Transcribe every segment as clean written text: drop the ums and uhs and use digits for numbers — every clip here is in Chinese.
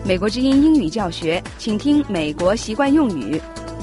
美国之音英语教学，请听美国习惯用语。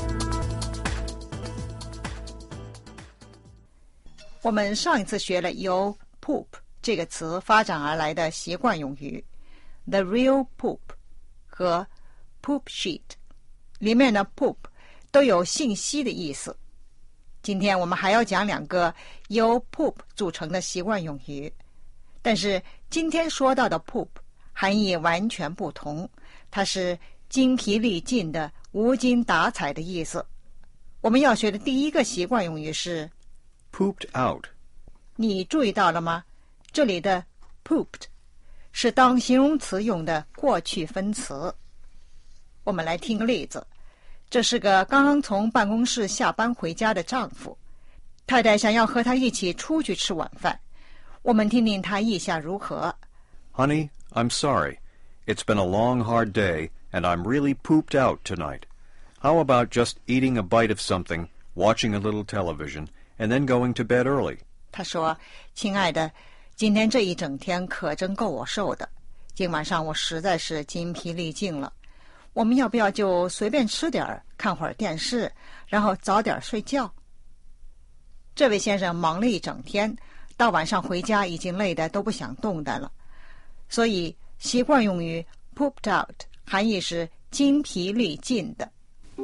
我们上一次学了由 poop 这个词发展而来的习惯用语 the real poop 和 poop sheet， 里面的 poop 都有信息的意思。今天我们还要讲两个由 poop 组成的习惯用语，但是今天说到的 poop 含义完全不同，它是精疲力尽的、无精打采的意思。我们要学的第一个习惯用语是 pooped out。 你注意到了吗？这里的 pooped 是当形容词用的过去分词。我们来听个例子，这是个刚刚从办公室下班回家的丈夫，太太想要和他一起出去吃晚饭，我们听听他意下如何。 Honey, I'm sorry. It's been a long, hard day, and I'm really pooped out tonight. How about just eating a bite of something, watching a little television, and then going to bed early? 他说，亲爱的，今天这一整天可真够我受的，今晚上我实在是精疲力尽了，我们要不要就随便吃点儿，看会儿电视，然后早点睡觉？这位先生忙了一整天，到晚上回家已经累得都不想动弹了，所以习惯用语 pooped out 含义是精疲力尽的。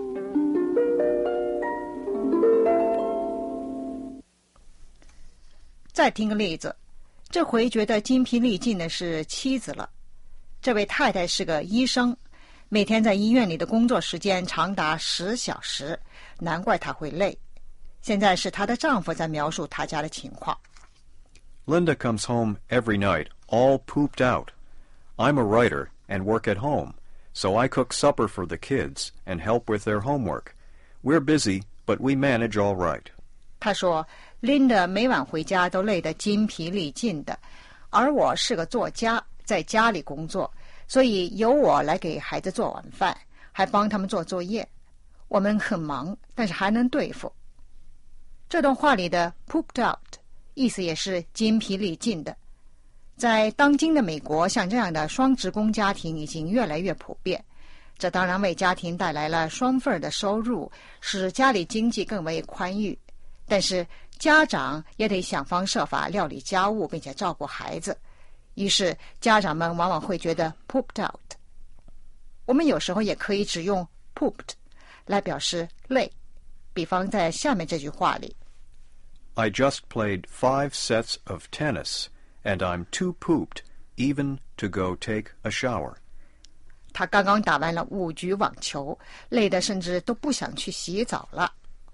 再听个例子，这回觉得精疲力尽的是妻子了。这位太太是个医生，每天在医院里的工作时间长达10小时，难怪她会累。现在是她的丈夫在描述她家的情况。 Linda comes home every night, all pooped out. I'm a writer and work at home, so I cook supper for the kids and help with their homework. We're busy, but we manage all right. 她说 Linda 每晚回家都累得精疲力尽的，而我是个作家，在家里工作，所以由我来给孩子做晚饭，还帮他们做作业。我们很忙，但是还能对付。这段话里的 pooped out 意思也是精疲力尽的。在当今的美国，像这样的双职工家庭已经越来越普遍，这当然为家庭带来了双份的收入，使家里经济更为宽裕。但是家长也得想方设法料理家务，并且照顾孩子，于是家长们往往会觉得 pooped out。 我们有时候也可以只用 pooped 来表示累，比方在下面这句话里， I just played 5 sets of tennis, and I'm too pooped even to go take a shower. 他刚刚打完了5局网球，累得甚至都不想去洗澡了。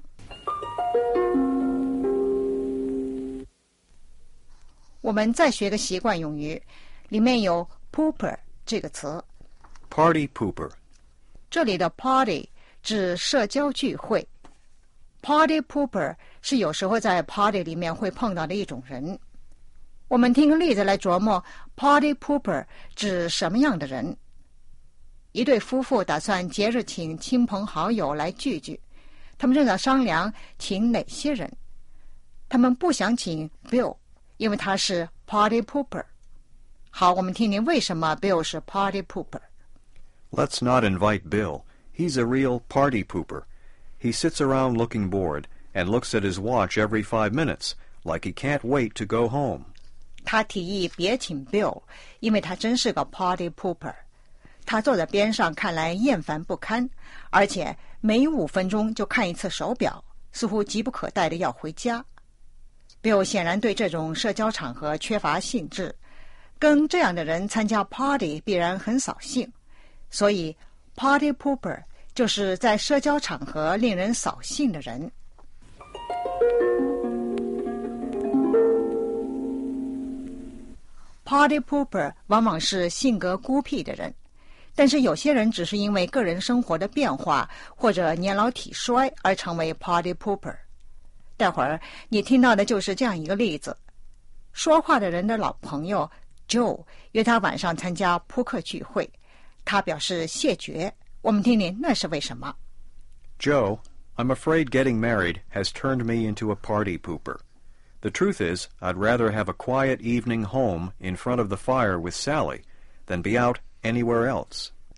我们再学个习惯用语，里面有 pooper 这个词。 Party pooper. 这里的 party 指社交聚会， party pooper 是有时候在 party 里面会碰到的一种人。我们听个例子来琢磨 party pooper 指什么样的人。一对夫妇打算节日请亲朋好友来聚聚，他们正在商量请哪些人。他们不想请 Bill，因为他是 party pooper。 好，我们听听为什么 Bill 是 party pooper。 Let's not invite Bill. He's a real party pooper. He sits around looking bored and looks at his watch every 5 minutes, like he can't wait to go home. 他提议别请 Bill， 因为他真是个 party pooper。 他坐在边上看来厌烦不堪，而且每5分钟就看一次手表，似乎急不可待的要回家。Bill 显然对这种社交场合缺乏兴致，跟这样的人参加 party 必然很扫兴，所以 party pooper 就是在社交场合令人扫兴的人。Party pooper 往往是性格孤僻的人，但是有些人只是因为个人生活的变化或者年老体衰而成为 party pooper。待会儿你听到的就是这样一个例子。说话的人的老朋友 Joe 约他晚上参加扑克聚会，他表示谢绝。我们听听那是为什么。 Joe, I'm afraid getting married has turned me into a party pooper. The truth is, I'd rather have a quiet evening home in front of the fire with Sally than be out anywhere else.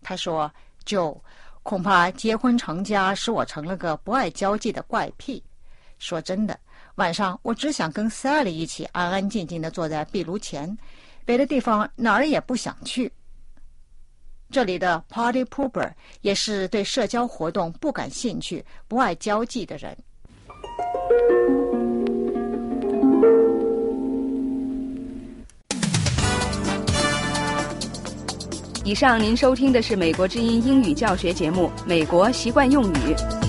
他说：“Joe，恐怕结婚成家使我成了个不爱交际的怪癖。说真的，晚上我只想跟 Sally 一起安安静静地坐在壁炉前，别的地方哪儿也不想去。”这里的 party pooper 也是对社交活动不感兴趣、不爱交际的人。 以上您收听的是美国之音英语教学节目《美国习惯用语》。